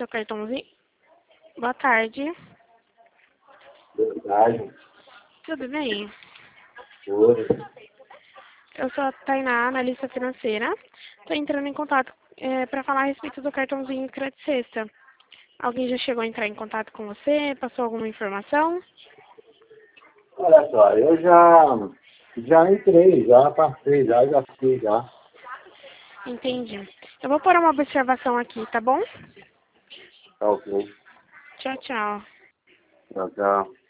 seu cartãozinho. Boa tarde. Verdade. Tudo bem? Tudo. Eu sou a Tainá, analista financeira. Estou entrando em contato para falar a respeito do cartãozinho Crédito Sexta. Alguém já chegou a entrar em contato com você? Passou alguma informação? Olha só, eu já entrei, já passei, já fiz, já. Entendi. Eu vou pôr uma observação aqui, tá bom? Tá ok. Tchau, tchau. Tchau, tchau.